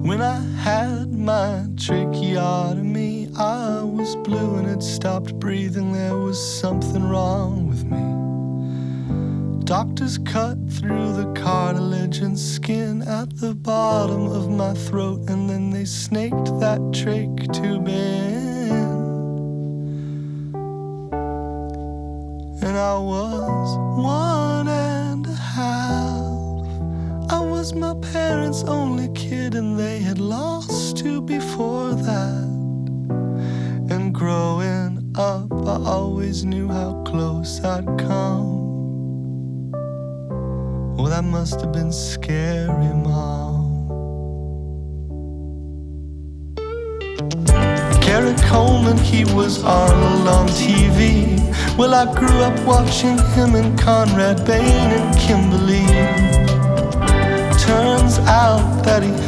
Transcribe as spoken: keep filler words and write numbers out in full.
When I had my tracheotomy, I was blue and had stopped breathing. There was something wrong with me. Doctors cut through the cartilage and skin at the bottom of my throat, and then they snaked that trach tube in. And I was one and a half. I was my parents' only kid, and they had lost two before that. And growing up, I always knew how close I'd come. Well, that must have been scary, Mom. Gary Coleman, he was Arnold on T V. Well, I grew up watching him and Conrad Bain and Kimberly. Turns out that he